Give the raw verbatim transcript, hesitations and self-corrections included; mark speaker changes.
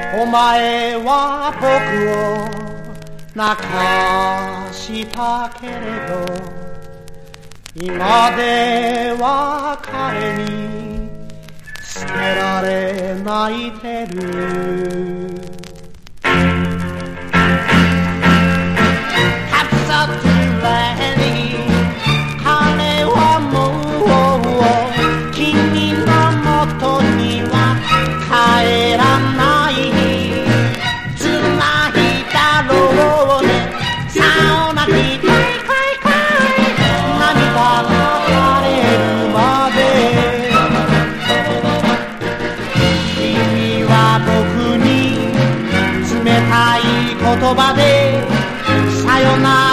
Speaker 1: お前は僕を泣かしたけれど今では彼に捨てられ泣いてる彼はもう君の元には帰らない辛いだろうねさおなきかいかいかい涙が垂れるまで君は僕に冷たい言葉でさよなら